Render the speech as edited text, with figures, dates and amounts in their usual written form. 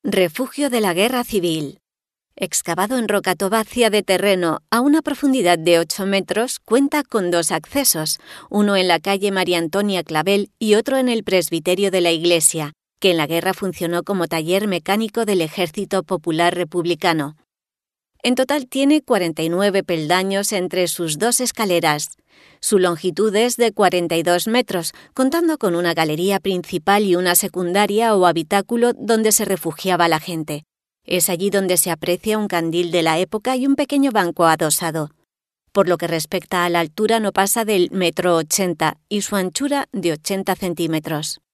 Refugio de la Guerra Civil. Excavado en roca tobacia de terreno a una profundidad de 8 metros, cuenta con 2 accesos, uno en la calle María Antonia Clavel y otro en el presbiterio de la iglesia, que en la guerra funcionó como taller mecánico del Ejército Popular Republicano. En total tiene 49 peldaños entre sus 2 escaleras. Su longitud es de 42 metros, contando con una galería principal y una secundaria o habitáculo donde se refugiaba la gente. Es allí donde se aprecia un candil de la época y un pequeño banco adosado. Por lo que respecta a la altura no pasa del 1,80 m y su anchura de 80 centímetros.